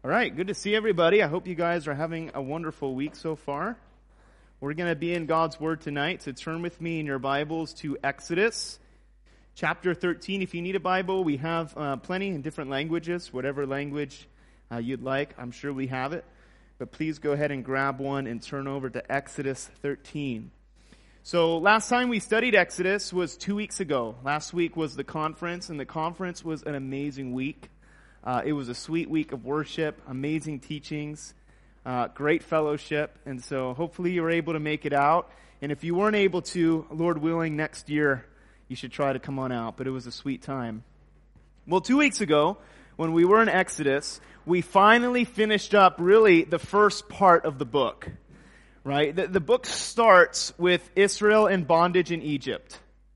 All right, good to see everybody. I hope you guys are having a wonderful week so far. We're going to be in God's Word tonight, so turn with me in your Bibles to Exodus chapter 13. If you need a Bible, we have plenty in different languages, whatever language you'd like. I'm sure we have it. But please go ahead and grab one and turn over to Exodus 13. So last time we studied Exodus was 2 weeks ago. Last week was the conference, and the conference was an amazing week. It was a sweet week of worship, amazing teachings, great fellowship, and so hopefully you were able to make it out. And if you weren't able to, Lord willing, next year you should try to come on out, but it was a sweet time. Well, 2 weeks ago, when we were in Exodus, we finally finished up really the first part of the book, right? The book starts with Israel in bondage in Egypt.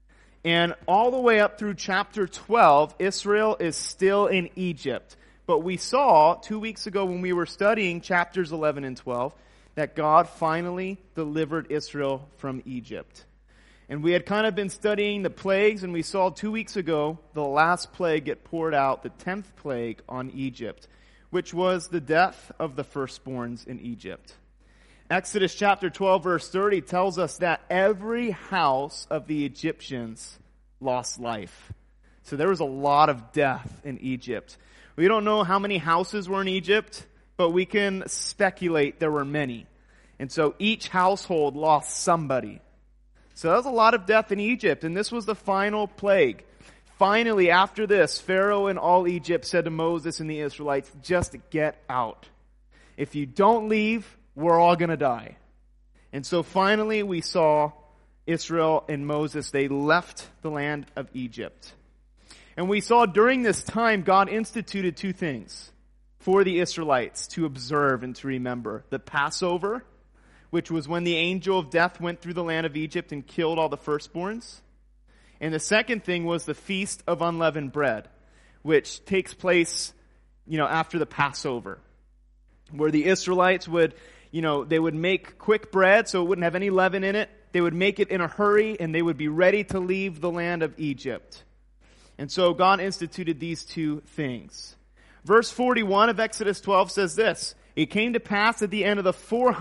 And all the way up through chapter 12, Israel is still in Egypt. But we saw 2 weeks ago when we were studying chapters 11 and 12 that God finally delivered Israel from Egypt. And we had kind of been studying the plagues, and we saw 2 weeks ago the last plague get poured out, the 10th plague on Egypt, which was the death of the firstborns in Egypt. Exodus chapter 12 verse 30 tells us that every house of the Egyptians lost life. So there was a lot of death in Egypt. We don't know how many houses were in Egypt, but we can speculate there were many. And so each household lost somebody. So that was a lot of death in Egypt, and this was the final plague. Finally, after this, Pharaoh and all Egypt said to Moses and the Israelites, just get out. If you don't leave, we're all going to die. And so finally we saw Israel and Moses, they left the land of Egypt. And we saw during this time God instituted two things for the Israelites to observe and to remember. The Passover, which was when the angel of death went through the land of Egypt and killed all the firstborns. And the second thing was the Feast of Unleavened Bread, which takes place, after the Passover, where the Israelites would they would make quick bread so it wouldn't have any leaven in it. They would make it in a hurry and they would be ready to leave the land of Egypt. And so God instituted these two things. Verse 41 of Exodus 12 says this, it came to pass at the end of the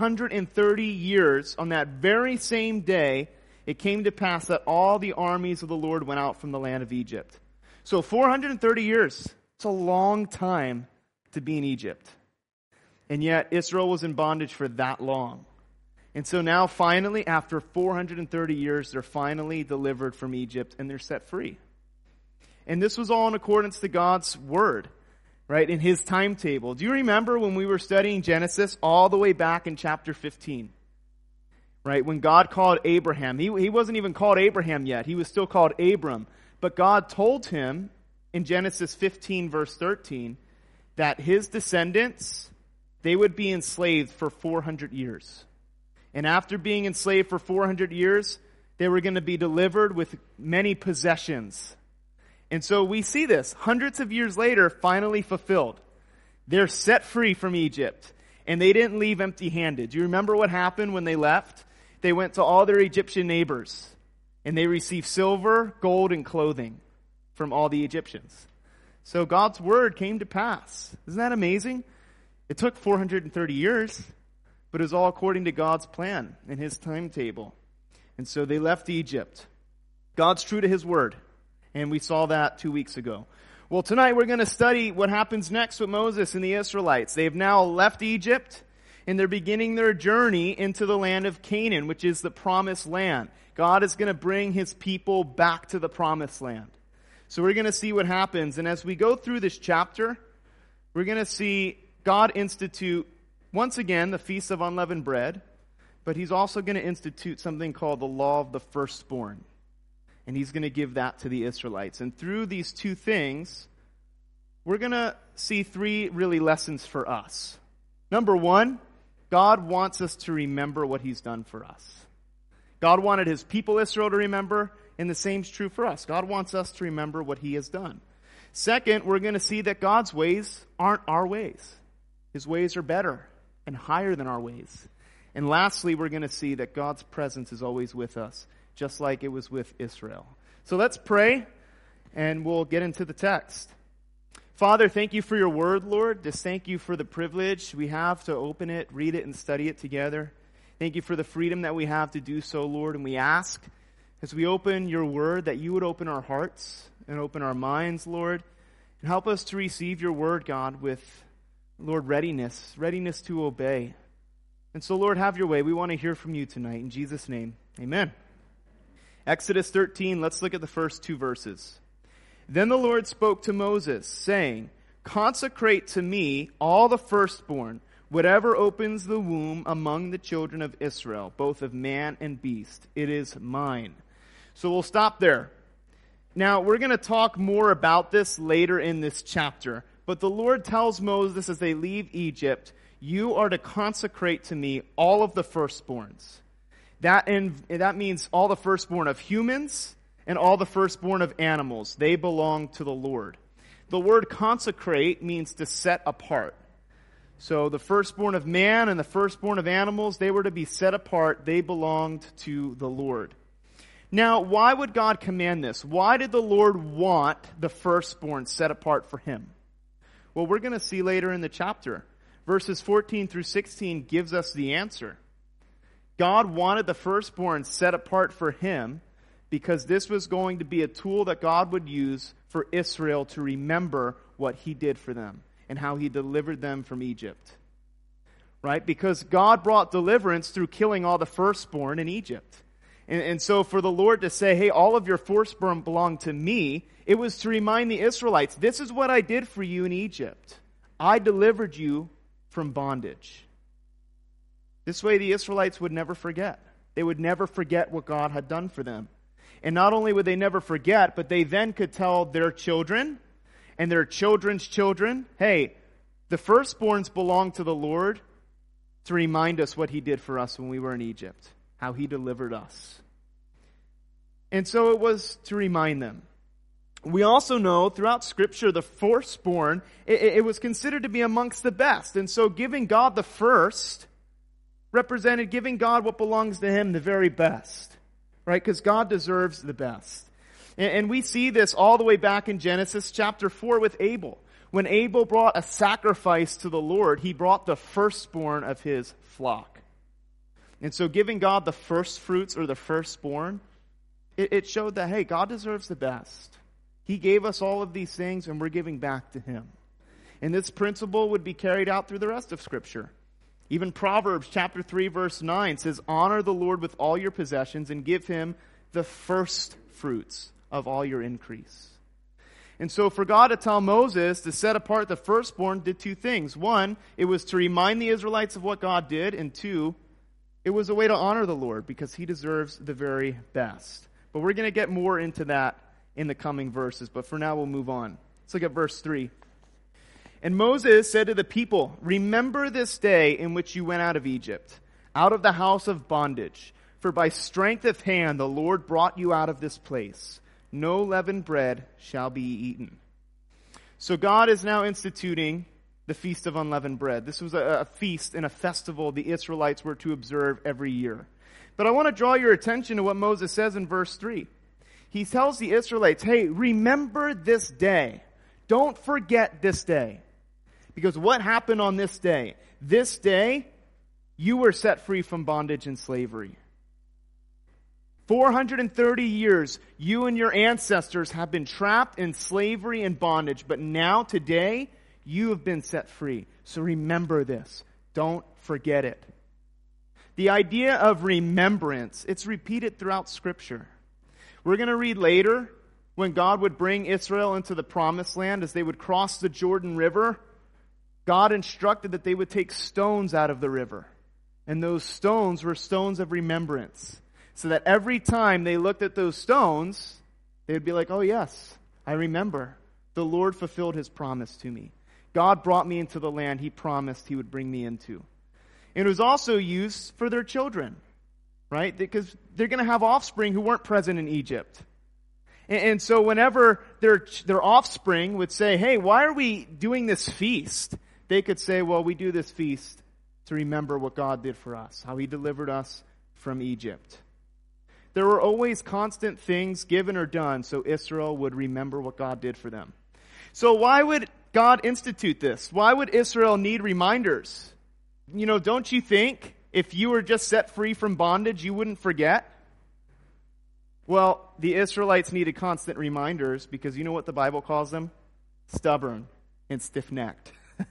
430 years, on that very same day, it came to pass that all the armies of the Lord went out from the land of Egypt. So 430 years, it's a long time to be in Egypt. And yet Israel was in bondage for that long. And so now finally, after 430 years, they're finally delivered from Egypt and they're set free. And this was all in accordance to God's word, right, in his timetable. Do you remember when we were studying Genesis all the way back in chapter 15? Right, when God called Abraham. He wasn't even called Abraham yet. He was still called Abram. But God told him in Genesis 15 verse 13 that his descendants, they would be enslaved for 400 years. And after being enslaved for 400 years, they were going to be delivered with many possessions. And so we see this, hundreds of years later, finally fulfilled. They're set free from Egypt. And they didn't leave empty-handed. Do you remember what happened when they left? They went to all their Egyptian neighbors. And they received silver, gold, and clothing from all the Egyptians. So God's word came to pass. Isn't that amazing? It took 430 years, but it was all according to God's plan and his timetable. And so they left Egypt. God's true to his word, and we saw that 2 weeks ago. Well, tonight we're going to study what happens next with Moses and the Israelites. They've now left Egypt, and they're beginning their journey into the land of Canaan, which is the promised land. God is going to bring his people back to the promised land. So we're going to see what happens. And as we go through this chapter, we're going to see God institute, once again, the Feast of Unleavened Bread, but he's also going to institute something called the Law of the Firstborn. And he's going to give that to the Israelites. And through these two things, we're going to see three really lessons for us. Number one, God wants us to remember what he's done for us. God wanted his people Israel to remember, and the same's true for us. God wants us to remember what he has done. Second, we're going to see that God's ways aren't our ways. His ways are better and higher than our ways. And lastly, we're going to see that God's presence is always with us, just like it was with Israel. So let's pray, and we'll get into the text. Father, thank you for your word, Lord. Just thank you for the privilege we have to open it, read it, and study it together. Thank you for the freedom that we have to do so, Lord. And we ask, as we open your word, that you would open our hearts and open our minds, Lord, and help us to receive your word, God, with, Lord, readiness to obey. And so, Lord, have your way. We want to hear from you tonight. In Jesus' name, amen. Exodus 13, let's look at the first 2 verses. Then the Lord spoke to Moses, saying, "Consecrate to me all the firstborn, whatever opens the womb among the children of Israel, both of man and beast. It is mine." So we'll stop there. Now, we're going to talk more about this later in this chapter. But the Lord tells Moses as they leave Egypt, "You are to consecrate to me all of the firstborns." That means all the firstborn of humans and all the firstborn of animals. They belong to the Lord. The word consecrate means to set apart. So the firstborn of man and the firstborn of animals, they were to be set apart. They belonged to the Lord. Now, why would God command this? Why did the Lord want the firstborn set apart for him? Well, we're going to see later in the chapter. Verses 14 through 16 gives us the answer. God wanted the firstborn set apart for him because this was going to be a tool that God would use for Israel to remember what he did for them and how he delivered them from Egypt. Right? Because God brought deliverance through killing all the firstborn in Egypt. And so for the Lord to say, "Hey, all of your firstborn belong to me," it was to remind the Israelites, this is what I did for you in Egypt. I delivered you from bondage. This way the Israelites would never forget. They would never forget what God had done for them. And not only would they never forget, but they then could tell their children and their children's children, "Hey, the firstborns belong to the Lord," to remind us what he did for us when we were in Egypt, how he delivered us. And so it was to remind them. We also know throughout Scripture the firstborn, it was considered to be amongst the best. And so giving God the first represented giving God what belongs to him, the very best. Right? Because God deserves the best. And we see this all the way back in Genesis chapter 4 with Abel. When Abel brought a sacrifice to the Lord, he brought the firstborn of his flock. And so giving God the first fruits or the firstborn, it showed that, hey, God deserves the best. He gave us all of these things and we're giving back to him. And this principle would be carried out through the rest of Scripture. Even Proverbs chapter 3 verse 9 says, "Honor the Lord with all your possessions and give him the first fruits of all your increase." And so for God to tell Moses to set apart the firstborn did 2 things. 1, it was to remind the Israelites of what God did. And 2, it was a way to honor the Lord because he deserves the very best. But we're going to get more into that in the coming verses. But for now, we'll move on. Let's look at verse 3. "And Moses said to the people, 'Remember this day in which you went out of Egypt, out of the house of bondage. For by strength of hand the Lord brought you out of this place. No leavened bread shall be eaten.'" So God is now instituting the Feast of Unleavened Bread. This was a feast and a festival the Israelites were to observe every year. But I want to draw your attention to what Moses says in verse 3. He tells the Israelites, "Hey, remember this day. Don't forget this day." Because what happened on this day? This day, you were set free from bondage and slavery. 430 years, you and your ancestors have been trapped in slavery and bondage. But now, today, you have been set free. So remember this. Don't forget it. The idea of remembrance, it's repeated throughout Scripture. We're going to read later when God would bring Israel into the Promised Land as they would cross the Jordan River. God instructed that they would take stones out of the river. And those stones were stones of remembrance. So that every time they looked at those stones, they would be like, "Oh yes, I remember. The Lord fulfilled his promise to me. God brought me into the land he promised he would bring me into." And it was also used for their children, right? Because they're going to have offspring who weren't present in Egypt. And so whenever their offspring would say, "Hey, why are we doing this feast?" They could say, "Well, we do this feast to remember what God did for us, how he delivered us from Egypt." There were always constant things given or done so Israel would remember what God did for them. So why would God institute this? Why would Israel need reminders? Don't you think if you were just set free from bondage, you wouldn't forget? Well, the Israelites needed constant reminders because you know what the Bible calls them? Stubborn and stiff-necked.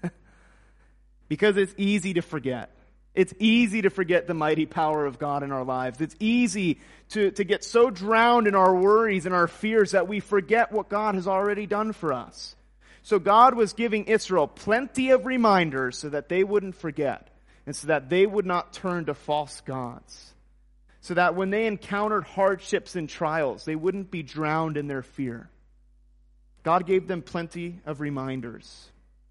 Because it's easy to forget. It's easy to forget the mighty power of God in our lives. It's easy to get so drowned in our worries and our fears that we forget what God has already done for us. So God was giving Israel plenty of reminders so that they wouldn't forget and so that they would not turn to false gods. So that when they encountered hardships and trials, they wouldn't be drowned in their fear. God gave them plenty of reminders.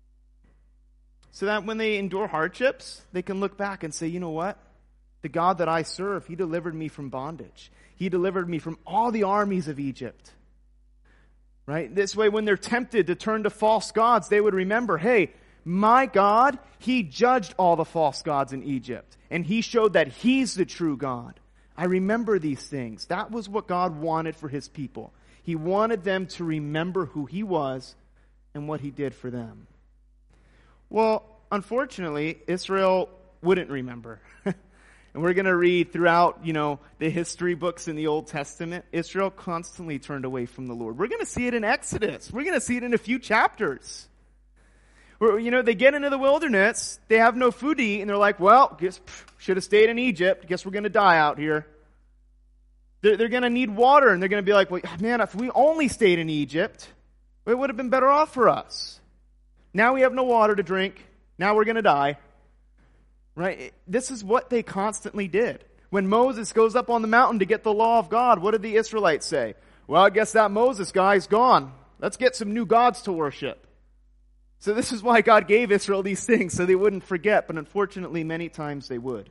So that when they endure hardships, they can look back and say, you know what? The God that I serve, He delivered me from bondage. He delivered me from all the armies of Egypt. Right? This way, when they're tempted to turn to false gods, they would remember, hey, my God, He judged all the false gods in Egypt. And He showed that He's the true God. I remember these things. That was what God wanted for His people. He wanted them to remember who He was and what He did for them. Well, unfortunately, Israel wouldn't remember. And we're going to read throughout, the history books in the Old Testament. Israel constantly turned away from the Lord. We're going to see it in Exodus. We're going to see it in a few chapters. Where, they get into the wilderness, they have no food to eat, and they're like, well, should have stayed in Egypt. Guess we're going to die out here. They're going to need water, and they're going to be like, well, man, if we only stayed in Egypt, it would have been better off for us. Now we have no water to drink. Now we're going to die. Right? This is what they constantly did. When Moses goes up on the mountain to get the law of God, what did the Israelites say? Well, I guess that Moses guy's gone. Let's get some new gods to worship. So this is why God gave Israel these things, so they wouldn't forget. But unfortunately, many times they would.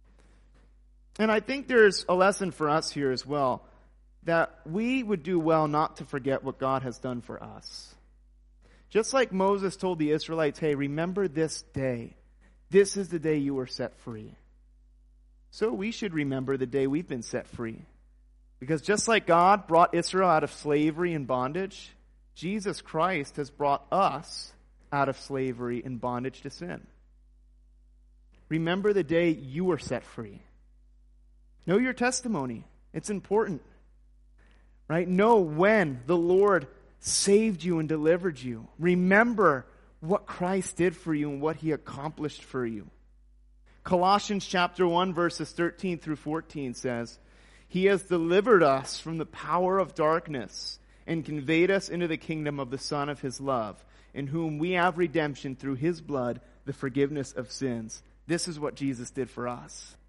And I think there's a lesson for us here as well, that we would do well not to forget what God has done for us. Just like Moses told the Israelites, hey, remember this day. This is the day you were set free. So we should remember the day we've been set free. Because just like God brought Israel out of slavery and bondage, Jesus Christ has brought us out of slavery and bondage to sin. Remember the day you were set free. Know your testimony. It's important. Right? Know when the Lord saved you and delivered you. Remember what Christ did for you and what He accomplished for you. Colossians chapter 1 verses 13 through 14 says, He has delivered us from the power of darkness and conveyed us into the kingdom of the Son of His love, in whom we have redemption through His blood, the forgiveness of sins. This is what Jesus did for us.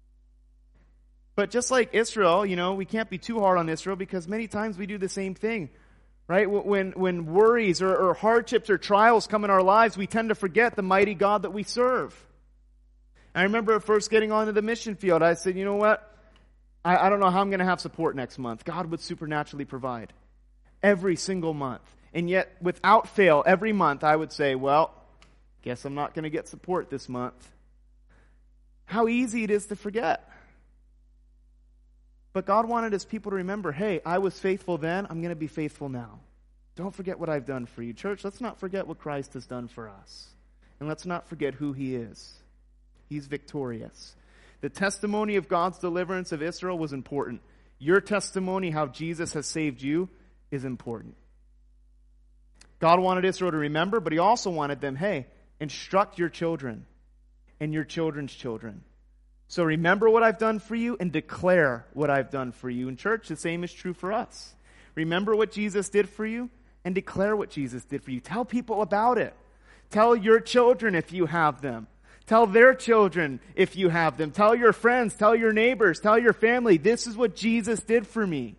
But just like Israel, we can't be too hard on Israel because many times we do the same thing. Right? When worries or hardships or trials come in our lives, we tend to forget the mighty God that we serve. I remember first getting onto the mission field, I said, you know what? I don't know how I'm going to have support next month. God would supernaturally provide every single month. And yet, without fail, every month I would say, well, guess I'm not going to get support this month. How easy it is to forget. But God wanted His people to remember, hey, I was faithful then, I'm going to be faithful now. Don't forget what I've done for you. Church, let's not forget what Christ has done for us. And let's not forget who He is. He's victorious. The testimony of God's deliverance of Israel was important. Your testimony, how Jesus has saved you, is important. God wanted Israel to remember, but He also wanted them, hey, instruct your children and your children's children. So remember what I've done for you and declare what I've done for you. In church, the same is true for us. Remember what Jesus did for you and declare what Jesus did for you. Tell people about it. Tell your children if you have them. Tell their children if you have them. Tell your friends, tell your neighbors, tell your family, this is what Jesus did for me.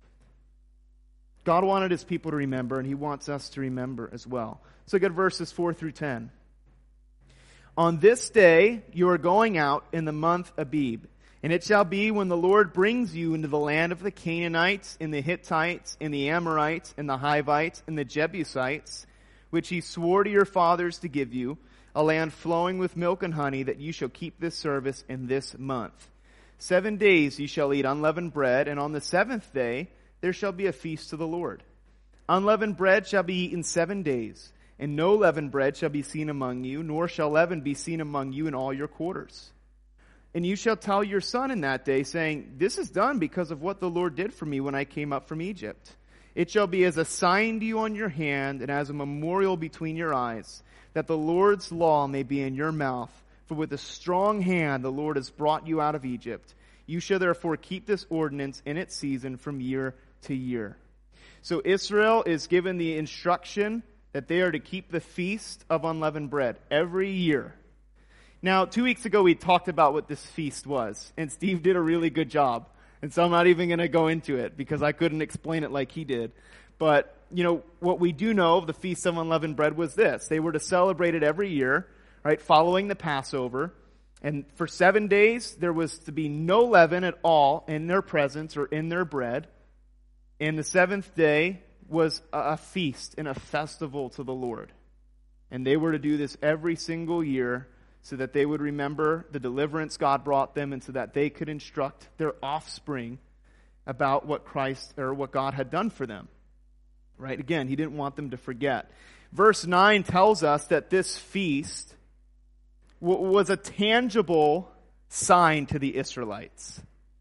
God wanted His people to remember, and He wants us to remember as well. So look at verses 4 through 10. On this day you are going out in the month Abib, and it shall be when the Lord brings you into the land of the Canaanites, and the Hittites, and the Amorites, and the Hivites, and the Jebusites, which He swore to your fathers to give you, a land flowing with milk and honey, that you shall keep this service in this month. 7 days you shall eat unleavened bread, and on the seventh day there shall be a feast to the Lord. Unleavened bread shall be eaten 7 days, And no leavened bread shall be seen among you, nor shall leaven be seen among you in all your quarters. And you shall tell your son in that day, saying, This is done because of what the Lord did for me when I came up from Egypt. It shall be as a sign to you on your hand, and as a memorial between your eyes, that the Lord's law may be in your mouth. For with a strong hand the Lord has brought you out of Egypt. You shall therefore keep this ordinance in its season from year to year. So Israel is given the instruction that they are to keep the feast of unleavened bread every year. Now, 2 weeks ago we talked about what this feast was, and Steve did a really good job. And so I'm not even going to go into it because I couldn't explain it like he did. But, what we do know of the Feast of Unleavened Bread was this. They were to celebrate it every year, right, following the Passover. And for 7 days, there was to be no leaven at all in their presence or in their bread. And the seventh day was a feast and a festival to the Lord. And they were to do this every single year so that they would remember the deliverance God brought them and so that they could instruct their offspring about what Christ or what God had done for them. Right? Again, he didn't want them to forget. Verse 9 tells us that this feast was a tangible sign to the Israelites.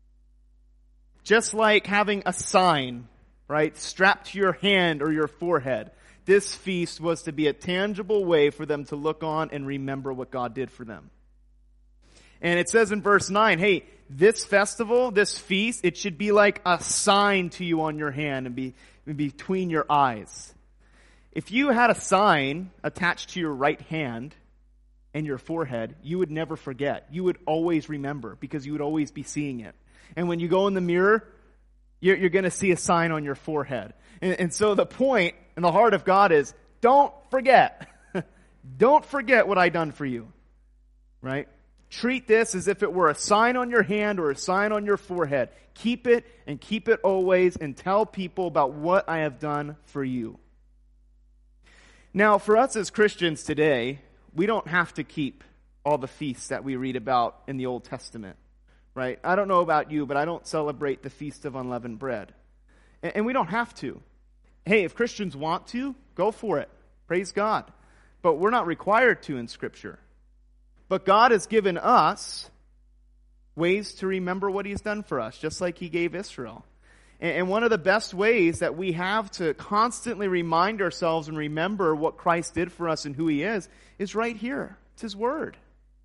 Just like having a sign, right, strapped to your hand or your forehead. This feast was to be a tangible way for them to look on and remember what God did for them. And it says in verse 9, hey, this festival, this feast, it should be like a sign to you on your hand and be between your eyes. If you had a sign attached to your right hand and your forehead, you would never forget. You would always remember because you would always be seeing it. And when you go in the mirror, you're going to see a sign on your forehead. And so the point and the heart of God is, don't forget. Don't forget what I done for you. Right? Treat this as if it were a sign on your hand or a sign on your forehead. Keep it and keep it always and tell people about what I have done for you. Now, for us as Christians today, we don't have to keep all the feasts that we read about in the Old Testament. Right? I don't know about you, but I don't celebrate the Feast of Unleavened Bread. And we don't have to. Hey, if Christians want to, go for it. Praise God. But we're not required to in Scripture. But God has given us ways to remember what He's done for us, just like He gave Israel. And one of the best ways that we have to constantly remind ourselves and remember what Christ did for us and who He is right here. It's His Word.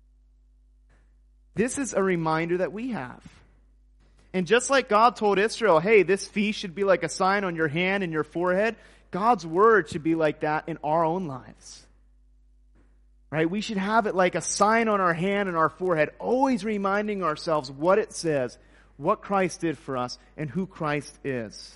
This is a reminder that we have. And just like God told Israel, hey, this feast should be like a sign on your hand and your forehead, God's Word should be like that in our own lives. Right? We should have it like a sign on our hand and our forehead, always reminding ourselves what it says, what Christ did for us, and who Christ is.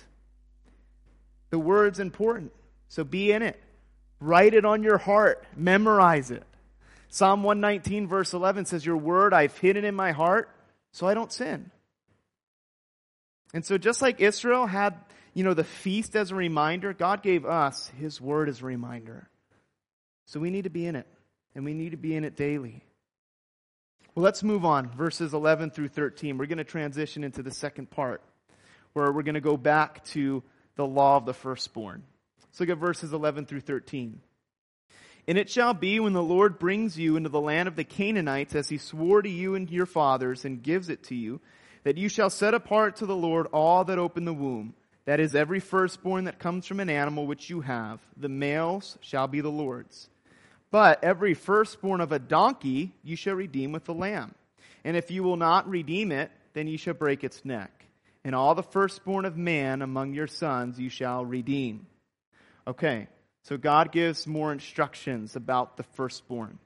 The Word's important, so be in it. Write it on your heart. Memorize it. Psalm 119 verse 11 says, Your word I've hidden in my heart so I don't sin. And so just like Israel had, the feast as a reminder, God gave us His Word as a reminder. So we need to be in it, and we need to be in it daily. Well, let's move on, verses 11 through 13. We're going to transition into the second part, where we're going to go back to the law of the firstborn. Let's look at verses 11 through 13. And it shall be when the Lord brings you into the land of the Canaanites, as He swore to you and to your fathers, and gives it to you, that you shall set apart to the Lord all that open the womb, that is, every firstborn that comes from an animal which you have. The males shall be the Lord's. But every firstborn of a donkey you shall redeem with the lamb. And if you will not redeem it, then you shall break its neck. And all the firstborn of man among your sons you shall redeem. Okay. So God gives more instructions about the firstborn.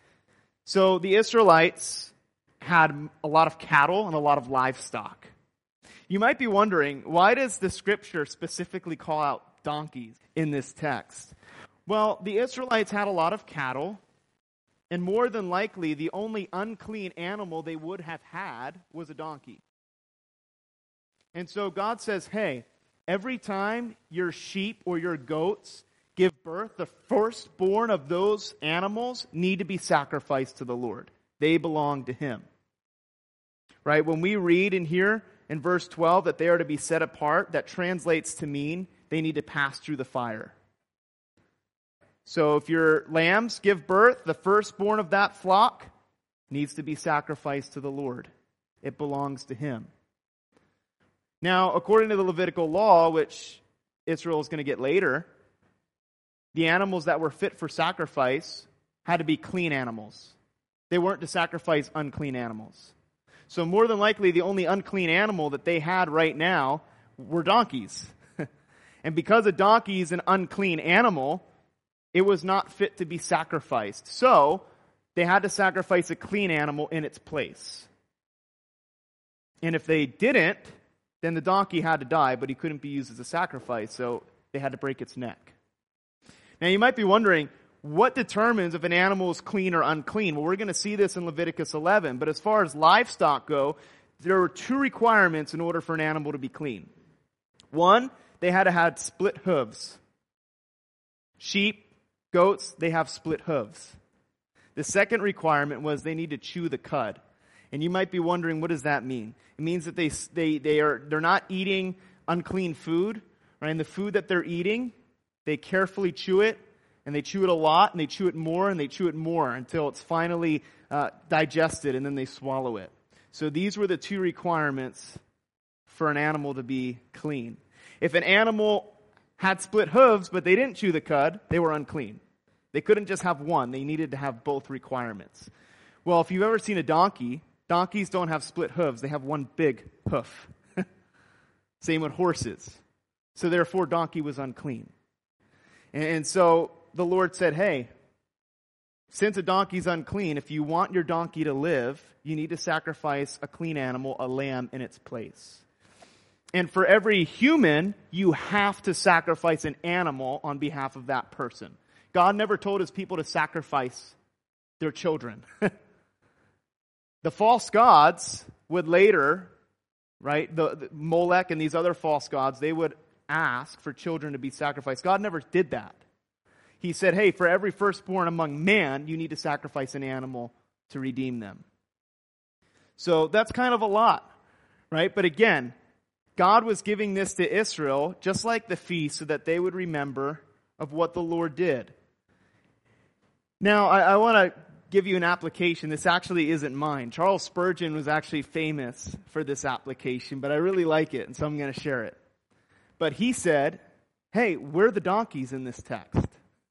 So the Israelites had a lot of cattle and a lot of livestock. You might be wondering, why does the Scripture specifically call out donkeys in this text? Well, the Israelites had a lot of cattle, and more than likely, the only unclean animal they would have had was a donkey. And so God says, hey, every time your sheep or your goats give birth, the firstborn of those animals need to be sacrificed to the Lord. They belong to Him. Right? When we read in here in verse 12 that they are to be set apart, that translates to mean they need to pass through the fire. So if your lambs give birth, the firstborn of that flock needs to be sacrificed to the Lord. It belongs to him. Now, according to the Levitical law, which Israel is going to get later, the animals that were fit for sacrifice had to be clean animals. They weren't to sacrifice unclean animals. So more than likely, the only unclean animal that they had right now were donkeys. And because a donkey is an unclean animal, it was not fit to be sacrificed. So they had to sacrifice a clean animal in its place. And if they didn't, then the donkey had to die, but he couldn't be used as a sacrifice, so they had to break its neck. Now you might be wondering, what determines if an animal is clean or unclean? Well, we're going to see this in Leviticus 11, but as far as livestock go, there were two requirements in order for an animal to be clean. One, they had to have split hooves. Sheep, goats, they have split hooves. The second requirement was they need to chew the cud. And you might be wondering, what does that mean? It means that they're not eating unclean food, right? And the food that they're eating, they carefully chew it, and they chew it a lot, and they chew it more, and they chew it more until it's finally digested, and then they swallow it. So these were the two requirements for an animal to be clean. If an animal had split hooves, but they didn't chew the cud, they were unclean. They couldn't just have one. They needed to have both requirements. Well, if you've ever seen a donkey, donkeys don't have split hooves. They have one big hoof. Same with horses. So therefore, donkey was unclean. And so the Lord said, hey, since a donkey's unclean, if you want your donkey to live, you need to sacrifice a clean animal, a lamb, in its place. And for every human, you have to sacrifice an animal on behalf of that person. God never told his people to sacrifice their children. The false gods would later, right, the Molech and these other false gods, they would ask for children to be sacrificed. God never did that. He said, hey, for every firstborn among man, you need to sacrifice an animal to redeem them. So that's kind of a lot, right? But again, God was giving this to Israel, just like the feast, so that they would remember of what the Lord did. Now, I want to give you an application. This actually isn't mine. Charles Spurgeon was actually famous for this application, but I really like it, and so I'm going to share it. But he said, hey, we're the donkeys in this text.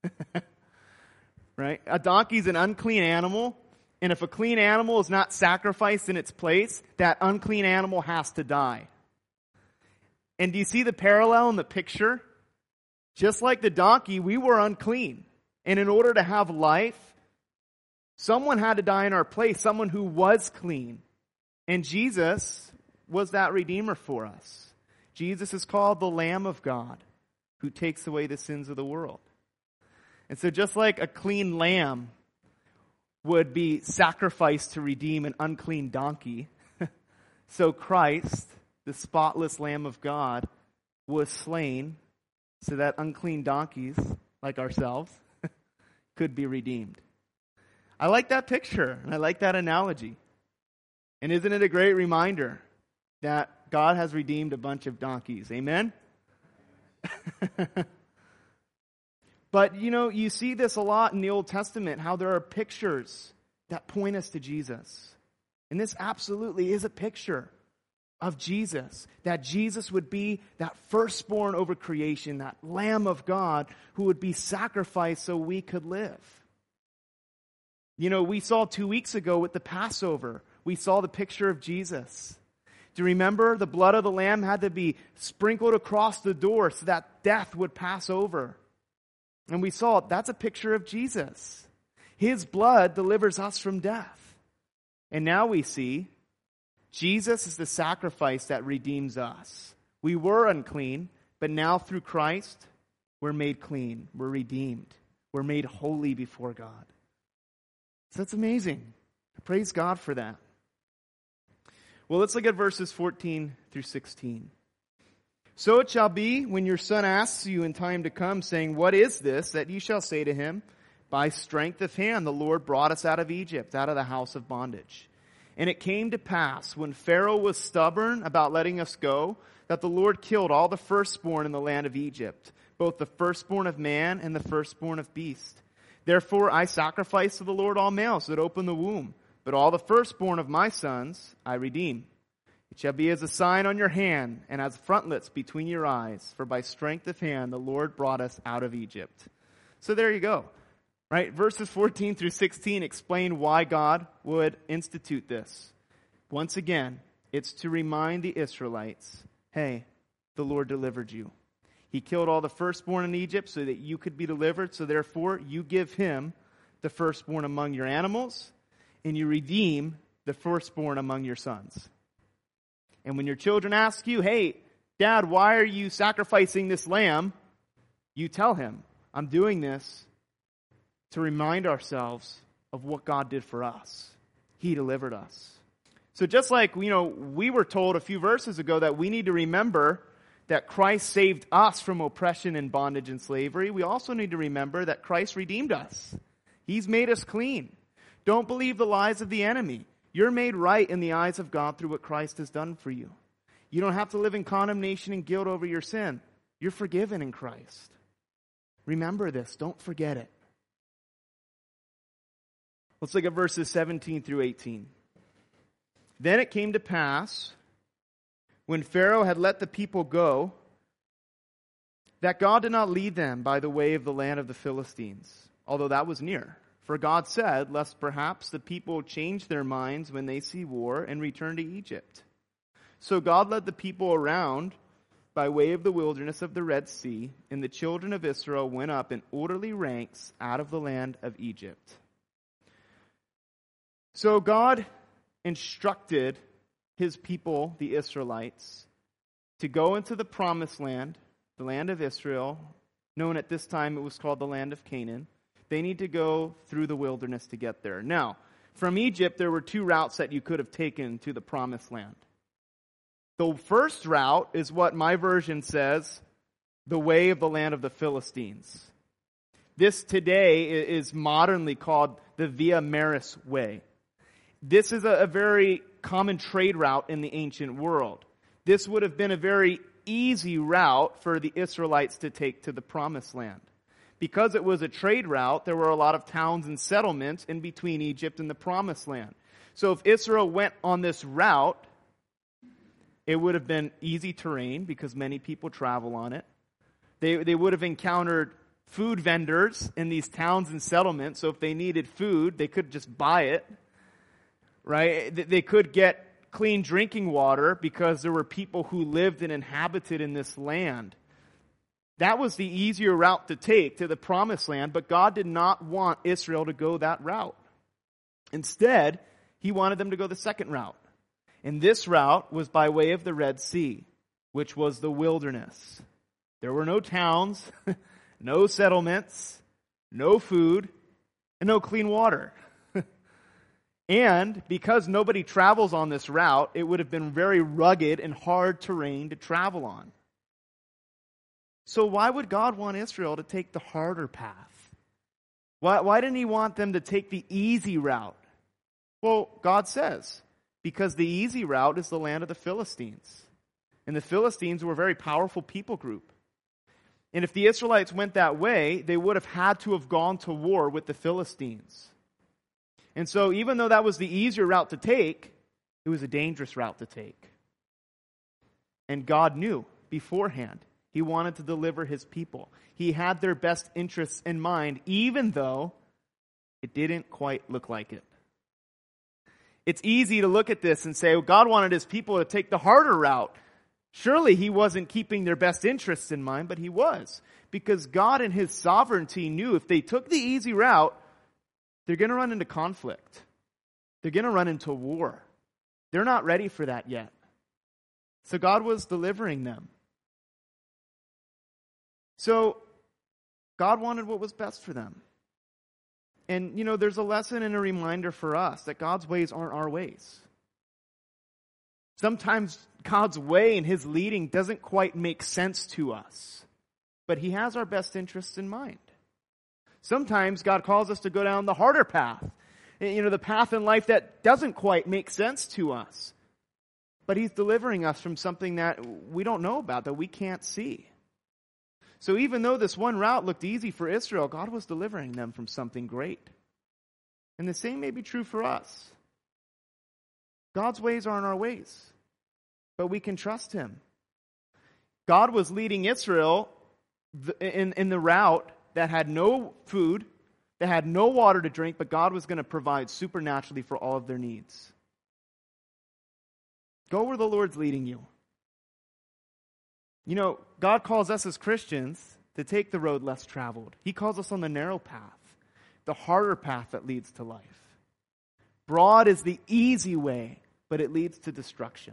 Right? A donkey's an unclean animal, and if a clean animal is not sacrificed in its place, that unclean animal has to die. And do you see the parallel in the picture? Just like the donkey, we were unclean. And in order to have life, someone had to die in our place, someone who was clean. And Jesus was that Redeemer for us. Jesus is called the Lamb of God, who takes away the sins of the world. And so just like a clean lamb would be sacrificed to redeem an unclean donkey, so Christ, the spotless Lamb of God, was slain so that unclean donkeys, like ourselves, could be redeemed. I like that picture, and I like that analogy. And isn't it a great reminder that God has redeemed a bunch of donkeys? Amen? But, you see this a lot in the Old Testament, how there are pictures that point us to Jesus. And this absolutely is a picture of Jesus, that Jesus would be that firstborn over creation, that Lamb of God who would be sacrificed so we could live. We saw 2 weeks ago with the Passover, we saw the picture of Jesus. Do you remember the blood of the Lamb had to be sprinkled across the door so that death would pass over? And we saw that's a picture of Jesus. His blood delivers us from death. And now we see Jesus is the sacrifice that redeems us. We were unclean, but now through Christ, we're made clean. We're redeemed. We're made holy before God. So that's amazing. Praise God for that. Well, let's look at verses 14 through 16. So it shall be when your son asks you in time to come, saying, what is this? That you shall say to him, by strength of hand the Lord brought us out of Egypt, out of the house of bondage. And it came to pass, when Pharaoh was stubborn about letting us go, that the Lord killed all the firstborn in the land of Egypt, both the firstborn of man and the firstborn of beast. Therefore I sacrifice to the Lord all males that open the womb, but all the firstborn of my sons I redeem. It shall be as a sign on your hand and as frontlets between your eyes, for by strength of hand the Lord brought us out of Egypt. So there you go. Right? Verses 14 through 16 explain why God would institute this. Once again, it's to remind the Israelites, hey, the Lord delivered you. He killed all the firstborn in Egypt so that you could be delivered. So therefore, you give him the firstborn among your animals, and you redeem the firstborn among your sons. And when your children ask you, hey, Dad, why are you sacrificing this lamb? You tell him, I'm doing this to remind ourselves of what God did for us. He delivered us. So just like, we were told a few verses ago that we need to remember that Christ saved us from oppression and bondage and slavery, we also need to remember that Christ redeemed us. He's made us clean. Don't believe the lies of the enemy. You're made right in the eyes of God through what Christ has done for you. You don't have to live in condemnation and guilt over your sin. You're forgiven in Christ. Remember this. Don't forget it. Let's look at verses 17 through 18. Then it came to pass, when Pharaoh had let the people go, that God did not lead them by the way of the land of the Philistines, although that was near. For God said, lest perhaps the people change their minds when they see war and return to Egypt. So God led the people around by way of the wilderness of the Red Sea, and the children of Israel went up in orderly ranks out of the land of Egypt. So God instructed his people, the Israelites, to go into the promised land, the land of Israel, known at this time it was called the land of Canaan. They need to go through the wilderness to get there. Now, from Egypt, there were two routes that you could have taken to the promised land. The first route is what my version says, the way of the land of the Philistines. This today is modernly called the Via Maris Way. This is a very common trade route in the ancient world. This would have been a very easy route for the Israelites to take to the promised land. Because it was a trade route, there were a lot of towns and settlements in between Egypt and the promised land. So if Israel went on this route, it would have been easy terrain because many people travel on it. They would have encountered food vendors in these towns and settlements. So if they needed food, they could just buy it. Right? They could get clean drinking water because there were people who lived and inhabited in this land. That was the easier route to take to the promised land, but God did not want Israel to go that route. Instead, he wanted them to go the second route. And this route was by way of the Red Sea, which was the wilderness. There were no towns, no settlements, no food, and no clean water. And because nobody travels on this route, it would have been very rugged and hard terrain to travel on. So why would God want Israel to take the harder path? Why didn't he want them to take the easy route? Well, God says, because the easy route is the land of the Philistines. And the Philistines were a very powerful people group. And if the Israelites went that way, they would have had to have gone to war with the Philistines. And so even though that was the easier route to take, it was a dangerous route to take. And God knew beforehand he wanted to deliver his people. He had their best interests in mind, even though it didn't quite look like it. It's easy to look at this and say, well, God wanted his people to take the harder route. Surely he wasn't keeping their best interests in mind, but he was. Because God in his sovereignty knew if they took the easy route, they're going to run into conflict. They're going to run into war. They're not ready for that yet. So God was delivering them. So God wanted what was best for them. And, there's a lesson and a reminder for us that God's ways aren't our ways. Sometimes God's way and his leading doesn't quite make sense to us. But he has our best interests in mind. Sometimes God calls us to go down the harder path. The path in life that doesn't quite make sense to us. But he's delivering us from something that we don't know about, that we can't see. So even though this one route looked easy for Israel, God was delivering them from something great. And the same may be true for us. God's ways aren't our ways, but we can trust him. God was leading Israel in the route that had no food, that had no water to drink, but God was going to provide supernaturally for all of their needs. Go where the Lord's leading you. You know, God calls us as Christians to take the road less traveled. He calls us on the narrow path, the harder path that leads to life. Broad is the easy way, but it leads to destruction.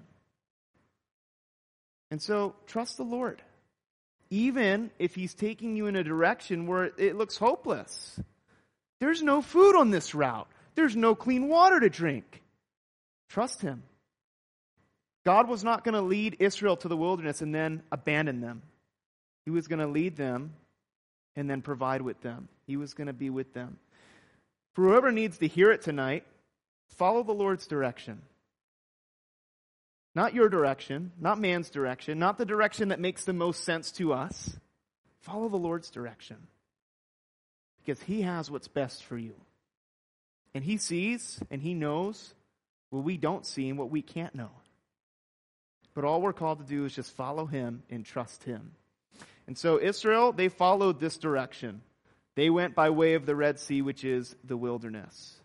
And so, trust the Lord. Even if he's taking you in a direction where it looks hopeless. There's no food on this route. There's no clean water to drink. Trust him. God was not going to lead Israel to the wilderness and then abandon them. He was going to lead them and then provide with them. He was going to be with them. For whoever needs to hear it tonight, follow the Lord's direction. Not your direction, not man's direction, not the direction that makes the most sense to us. Follow the Lord's direction. Because he has what's best for you. And he sees and he knows what we don't see and what we can't know. But all we're called to do is just follow him and trust him. And so Israel, they followed this direction. They went by way of the Red Sea, which is the wilderness.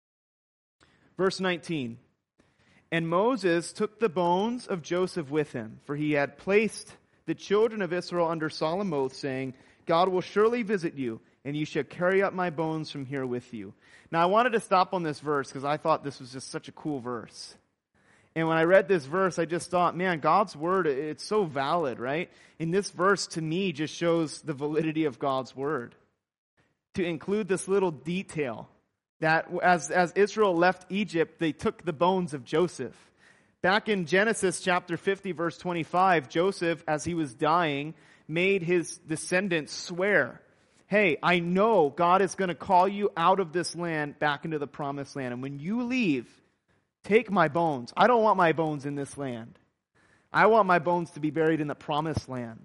Verse 19. And Moses took the bones of Joseph with him, for he had placed the children of Israel under solemn oath, saying, God will surely visit you, and you shall carry up my bones from here with you. Now I wanted to stop on this verse because I thought this was just such a cool verse. And when I read this verse, I just thought, man, God's word, it's so valid, right? And this verse to me just shows the validity of God's word. To include this little detail that as Israel left Egypt, they took the bones of Joseph. Back in Genesis chapter 50, verse 25, Joseph, as he was dying, made his descendants swear, hey, I know God is going to call you out of this land back into the promised land. And when you leave, take my bones. I don't want my bones in this land. I want my bones to be buried in the promised land.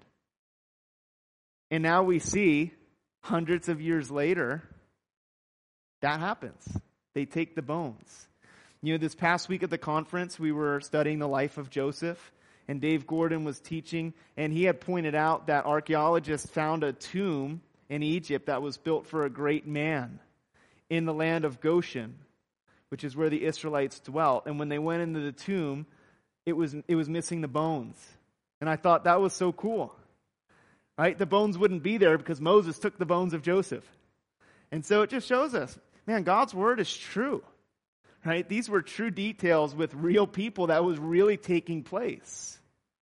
And now we see, hundreds of years later, that happens. They take the bones. You know, this past week at the conference, we were studying the life of Joseph, and Dave Gordon was teaching, and he had pointed out that archaeologists found a tomb in Egypt that was built for a great man in the land of Goshen, which is where the Israelites dwelt. And when they went into the tomb, it was missing the bones. And I thought that was so cool. Right? The bones wouldn't be there because Moses took the bones of Joseph. And so it just shows us, man, God's word is true. Right? These were true details with real people that was really taking place.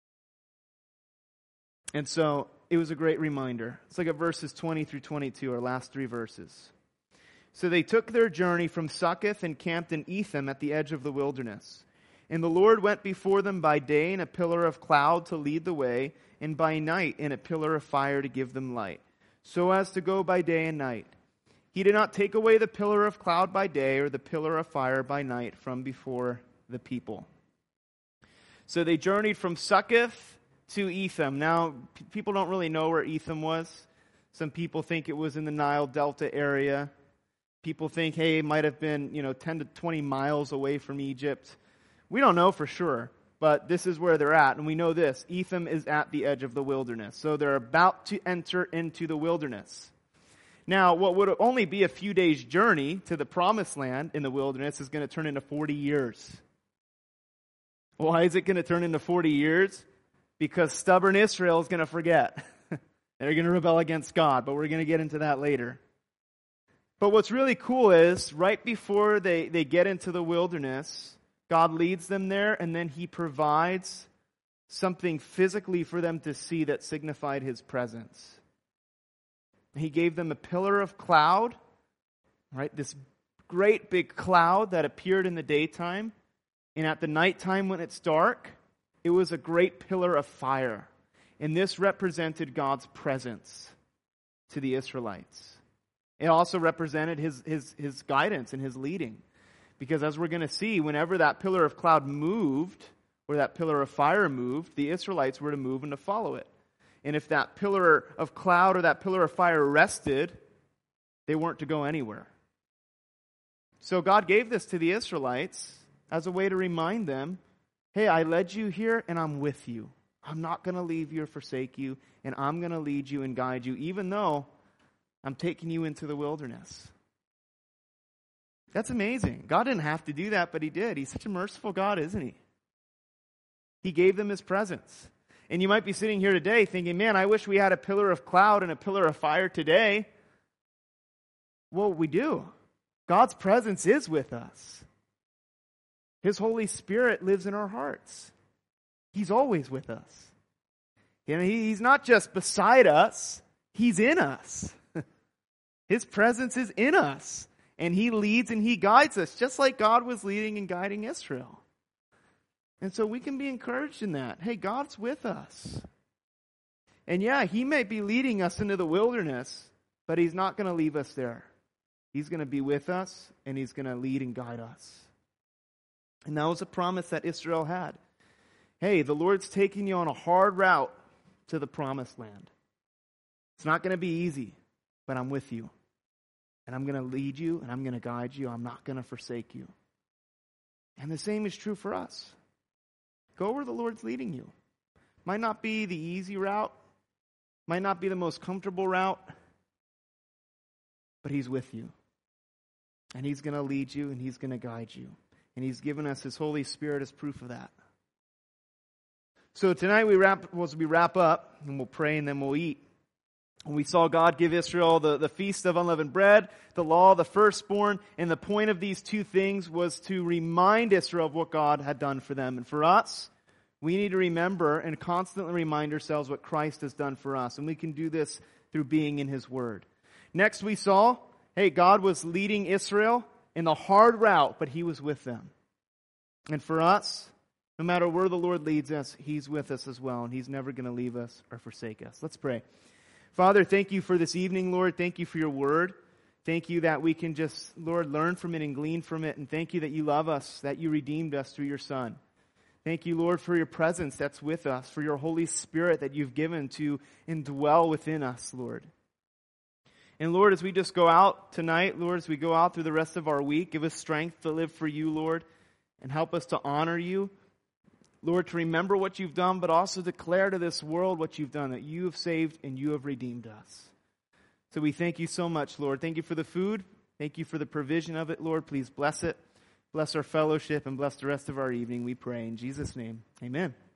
And so it was a great reminder. Let's look at verses 20 through 22, our last three verses. So they took their journey from Succoth and camped in Etham at the edge of the wilderness. And the Lord went before them by day in a pillar of cloud to lead the way, and by night in a pillar of fire to give them light, so as to go by day and night. He did not take away the pillar of cloud by day or the pillar of fire by night from before the people. So they journeyed from Succoth to Etham. Now, people don't really know where Etham was. Some people think it was in the Nile Delta area. People think, hey, it might have been, 10 to 20 miles away from Egypt. We don't know for sure, but this is where they're at. And we know this, Etham is at the edge of the wilderness. So they're about to enter into the wilderness. Now, what would only be a few days' journey to the promised land in the wilderness is going to turn into 40 years. Why is it going to turn into 40 years? Because stubborn Israel is going to forget. They're going to rebel against God, but we're going to get into that later. But what's really cool is, right before they get into the wilderness, God leads them there, and then he provides something physically for them to see that signified his presence. He gave them a pillar of cloud, right? This great big cloud that appeared in the daytime. And at the nighttime when it's dark, it was a great pillar of fire. And this represented God's presence to the Israelites. It also represented his guidance and his leading. Because as we're going to see, whenever that pillar of cloud moved, or that pillar of fire moved, the Israelites were to move and to follow it. And if that pillar of cloud or that pillar of fire rested, they weren't to go anywhere. So God gave this to the Israelites as a way to remind them, hey, I led you here and I'm with you. I'm not going to leave you or forsake you, and I'm going to lead you and guide you, even though I'm taking you into the wilderness. That's amazing. God didn't have to do that, but he did. He's such a merciful God, isn't he? He gave them his presence. And you might be sitting here today thinking, man, I wish we had a pillar of cloud and a pillar of fire today. Well, we do. God's presence is with us. His Holy Spirit lives in our hearts. He's always with us. And he's not just beside us, he's in us. His presence is in us. And he leads and he guides us, just like God was leading and guiding Israel. And so we can be encouraged in that. Hey, God's with us. And yeah, he may be leading us into the wilderness, but he's not going to leave us there. He's going to be with us, and he's going to lead and guide us. And that was a promise that Israel had. Hey, the Lord's taking you on a hard route to the promised land. It's not going to be easy, but I'm with you. And I'm going to lead you, and I'm going to guide you. I'm not going to forsake you. And the same is true for us. Go where the Lord's leading you. Might not be the easy route. Might not be the most comfortable route. But he's with you. And he's going to lead you, and he's going to guide you. And he's given us his Holy Spirit as proof of that. So tonight we wrap up, and we'll pray, and then we'll eat. And we saw God give Israel the feast of unleavened bread, the law, the firstborn, and the point of these two things was to remind Israel of what God had done for them. And for us, we need to remember and constantly remind ourselves what Christ has done for us. And we can do this through being in his word. Next we saw, hey, God was leading Israel in the hard route, but he was with them. And for us, no matter where the Lord leads us, he's with us as well, and he's never going to leave us or forsake us. Let's pray. Father, thank you for this evening, Lord. Thank you for your word. Thank you that we can just, Lord, learn from it and glean from it. And thank you that you love us, that you redeemed us through your Son. Thank you, Lord, for your presence that's with us, for your Holy Spirit that you've given to indwell within us, Lord. And Lord, as we just go out tonight, Lord, as we go out through the rest of our week, give us strength to live for you, Lord, and help us to honor you. Lord, to remember what you've done, but also declare to this world what you've done, that you have saved and you have redeemed us. So we thank you so much, Lord. Thank you for the food. Thank you for the provision of it, Lord. Please bless it. Bless our fellowship and bless the rest of our evening, we pray. In Jesus' name, amen.